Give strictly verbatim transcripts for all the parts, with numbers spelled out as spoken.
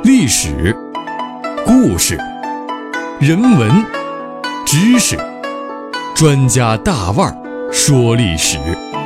历史、故事、人文、知识，专家大腕儿说历史。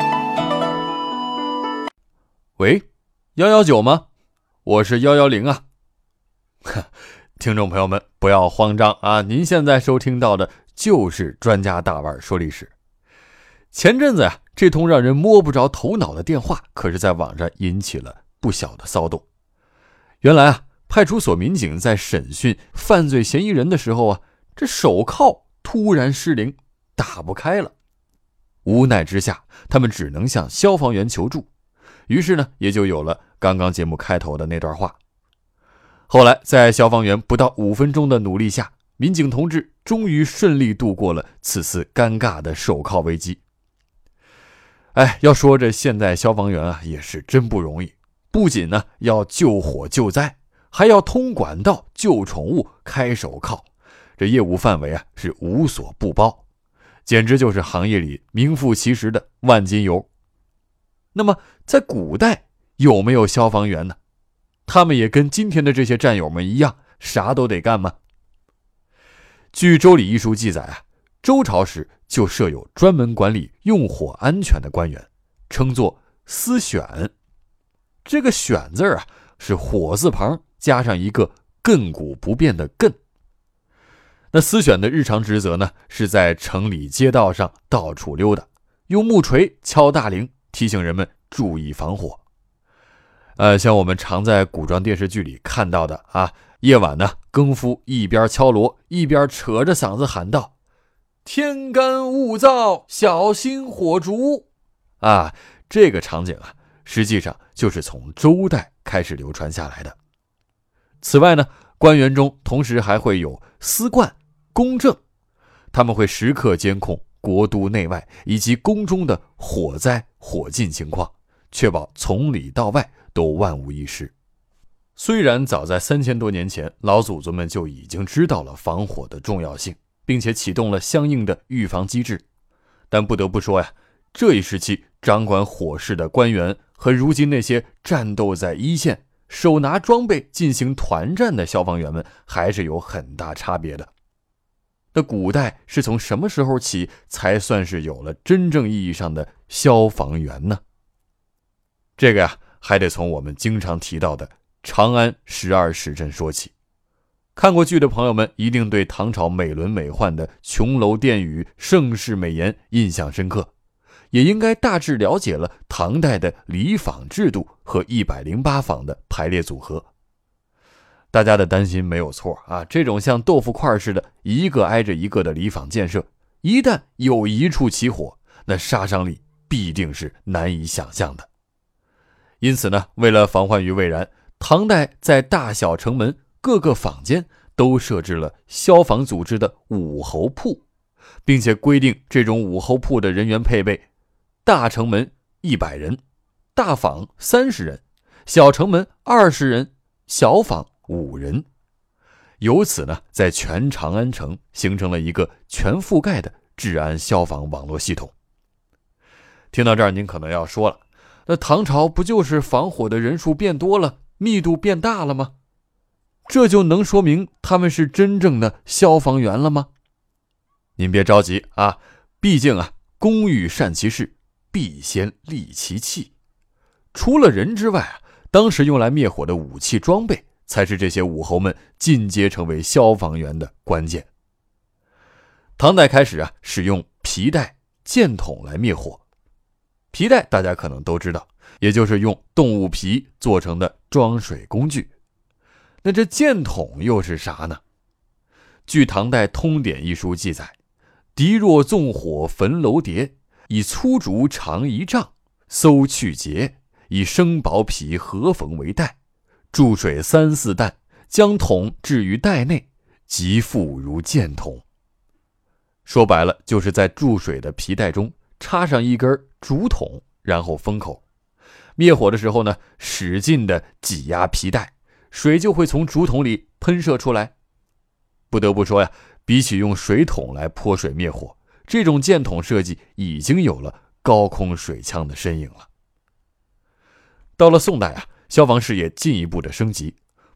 喂，一一九吗？我是一一零啊。听众朋友们不要慌张啊，您现在收听到的就是专家大腕儿说历史。前阵子呀、啊，这通让人摸不着头脑的电话可是在网上引起了不小的骚动。原来啊，派出所民警在审讯犯罪嫌疑人的时候啊，这手铐突然失灵，打不开了。无奈之下，他们只能向消防员求助。于是呢，也就有了刚刚节目开头的那段话。后来在消防员不到五分钟的努力下，民警同志终于顺利度过了此次尴尬的手铐危机。哎，要说这现在消防员啊，也是真不容易，不仅呢要救火救灾，还要通管道、救宠物、开手铐，这业务范围啊是无所不包，简直就是行业里名副其实的万金油。那么在古代有没有消防员呢？他们也跟今天的这些战友们一样，啥都得干吗？据《周礼》一书记载啊，周朝时就设有专门管理用火安全的官员，称作司选。这个选字啊，是火字旁加上一个亘古不变的亘。那司选的日常职责呢，是在城里街道上到处溜达，用木锤敲大铃，提醒人们注意防火。呃，像我们常在古装电视剧里看到的啊，夜晚呢，更夫一边敲锣，一边扯着嗓子喊道：“天干物燥，小心火烛。”啊，这个场景啊，实际上就是从周代开始流传下来的。此外呢，官员中同时还会有司官、公正，他们会时刻监控国都内外以及宫中的火灾火禁情况，确保从里到外都万无一失。虽然早在三千多年前，老祖宗们就已经知道了防火的重要性，并且启动了相应的预防机制，但不得不说呀，这一时期掌管火势的官员和如今那些战斗在一线、手拿装备进行团战的消防员们还是有很大差别的。那古代是从什么时候起才算是有了真正意义上的消防员呢？这个呀，还得从我们经常提到的长安十二时辰说起。看过剧的朋友们一定对唐朝美轮美奂的琼楼殿宇、盛世美颜印象深刻，也应该大致了解了唐代的礼坊制度和一百零八坊的排列组合。大家的担心没有错啊，这种像豆腐块似的一个挨着一个的礼坊建设，一旦有一处起火，那杀伤力必定是难以想象的。因此呢，为了防患于未然，唐代在大小城门各个坊间都设置了消防组织的武侯铺，并且规定这种武侯铺的人员配备：大城门一百人，大坊三十人，小城门二十人，小坊五人。由此呢，在全长安城形成了一个全覆盖的治安消防网络系统。听到这儿，您可能要说了，那唐朝不就是防火的人数变多了，密度变大了吗？这就能说明他们是真正的消防员了吗？您别着急啊，毕竟啊，工欲善其事，必先利其器。除了人之外啊，当时用来灭火的武器装备才是这些武侯们进阶成为消防员的关键。唐代开始啊，使用皮带、箭筒来灭火。皮带大家可能都知道，也就是用动物皮做成的装水工具。那这箭筒又是啥呢？据唐代通典一书记载，敌若纵火焚楼叠，以粗竹长一丈，搜去节，以生薄皮合缝为带，注水三四担，将桶置于袋内，即复如箭筒。说白了，就是在注水的皮带中插上一根竹筒，然后封口。灭火的时候呢，使劲的挤压皮带，水就会从竹筒里喷射出来。不得不说呀，比起用水桶来泼水灭火，这种箭筒设计已经有了高空水枪的身影了。到了宋代啊，消防事业进一步的升级，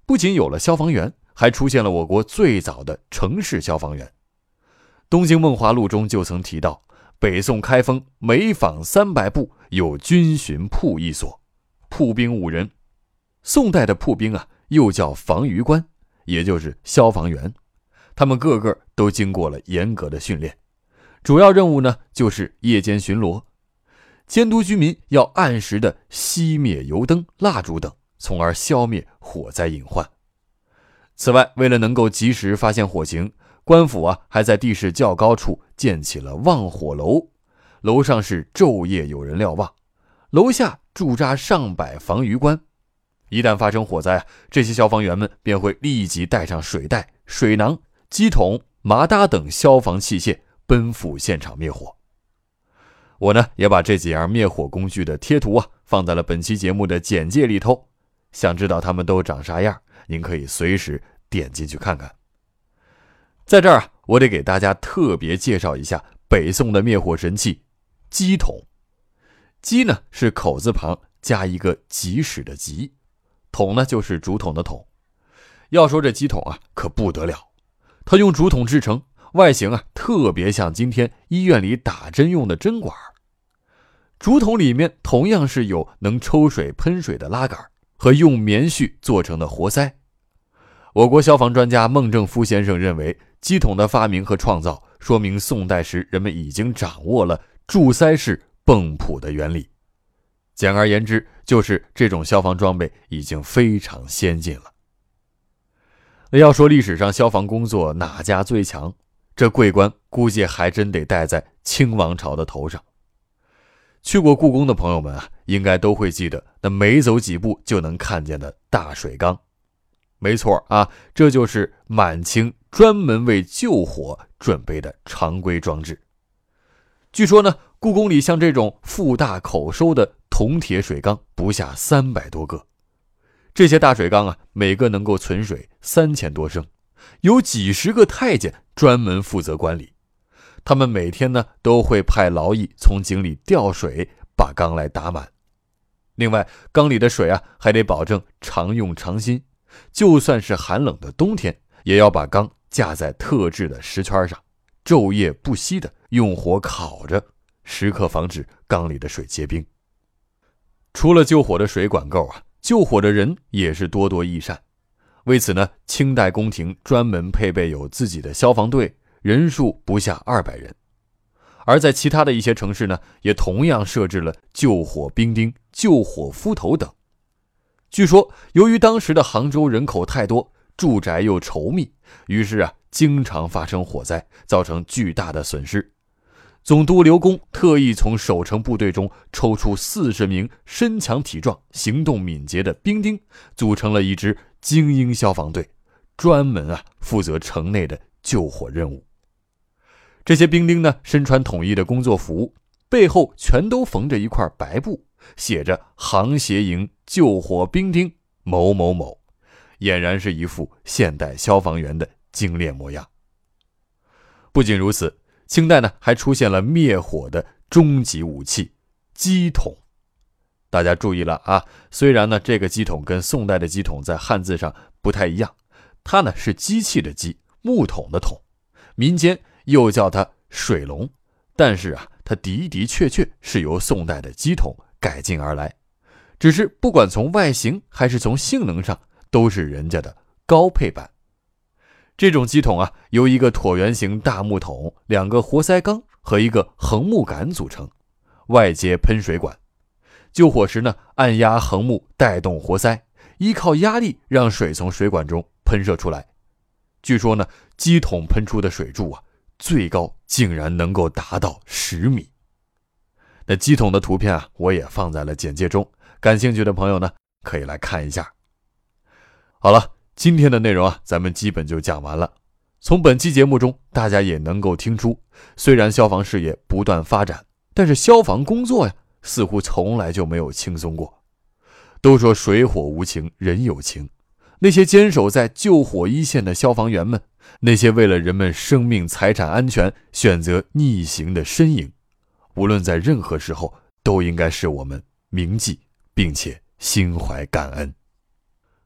不仅有了消防员，还出现了我国最早的城市消防员。《东京梦华录》中就曾提到，北宋开封每坊三百步有军巡铺一所，铺兵五人。宋代的铺兵啊，又叫防御官，也就是消防员。他们个个都经过了严格的训练，主要任务呢就是夜间巡逻，监督居民要按时的熄灭油灯、蜡烛等，从而消灭火灾隐患。此外，为了能够及时发现火情，官府啊还在地势较高处建起了望火楼，楼上是昼夜有人瞭望，楼下驻扎上百防御官。一旦发生火灾啊，这些消防员们便会立即带上水袋、水囊、机桶、麻搭等消防器械，奔赴现场灭火。我呢也把这几样灭火工具的贴图啊放在了本期节目的简介里头，想知道他们都长啥样，您可以随时点进去看看。在这儿啊，我得给大家特别介绍一下北宋的灭火神器机桶。机呢是口字旁加一个及时的及，桶呢就是竹筒的筒。要说这机桶啊可不得了，它用竹筒制成，外形啊特别像今天医院里打针用的针管。竹筒里面同样是有能抽水喷水的拉杆和用棉絮做成的活塞。我国消防专家孟正夫先生认为，机桶的发明和创造说明宋代时人们已经掌握了注塞式泵浦的原理。简而言之，就是这种消防装备已经非常先进了。那要说历史上消防工作哪家最强，这桂冠估计还真得戴在清王朝的头上。去过故宫的朋友们啊，应该都会记得那没走几步就能看见的大水缸。没错啊，这就是满清专门为救火准备的常规装置。据说呢，故宫里像这种腹大口收的铜铁水缸不下三百多个。这些大水缸啊，每个能够存水三千多升，有几十个太监专门负责管理。他们每天呢都会派劳役从井里调水，把缸来打满。另外，缸里的水啊还得保证常用常新，就算是寒冷的冬天，也要把缸架在特制的石圈上，昼夜不息的用火烤着，时刻防止缸里的水结冰。除了救火的水管够啊，救火的人也是多多益善。为此呢，清代宫廷专门配备有自己的消防队，人数不下二百人。而在其他的一些城市呢，也同样设置了救火兵丁、救火夫头等。据说由于当时的杭州人口太多，住宅又稠密，于是啊经常发生火灾，造成巨大的损失。总督刘公特意从守城部队中抽出四十名身强体壮、行动敏捷的兵丁，组成了一支精英消防队，专门啊负责城内的救火任务。这些兵丁呢，身穿统一的工作服，背后全都缝着一块白布，写着杭协营救火兵丁某某某，俨然是一副现代消防员的精炼模样。不仅如此，清代呢还出现了灭火的终极武器机桶。大家注意了啊，虽然呢这个机桶跟宋代的机桶在汉字上不太一样，它呢是机器的机，木桶的桶，民间又叫它水龙，但是啊它的的确确是由宋代的机桶改进而来，只是不管从外形还是从性能上都是人家的高配版。这种机桶啊，由一个椭圆形大木桶、两个活塞缸和一个横木杆组成，外接喷水管。救火时呢，按压横木带动活塞，依靠压力让水从水管中喷射出来。据说呢，机桶喷出的水柱啊，最高竟然能够达到十米。那机桶的图片啊，我也放在了简介中，感兴趣的朋友呢，可以来看一下。好了，今天的内容啊，咱们基本就讲完了。从本期节目中，大家也能够听出，虽然消防事业不断发展，但是消防工作呀，似乎从来就没有轻松过。都说水火无情，人有情。那些坚守在救火一线的消防员们，那些为了人们生命财产安全选择逆行的身影，无论在任何时候，都应该是我们铭记并且心怀感恩。好，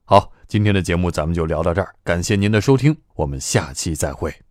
今天的节目咱们就聊到这儿，感谢您的收听，我们下期再会。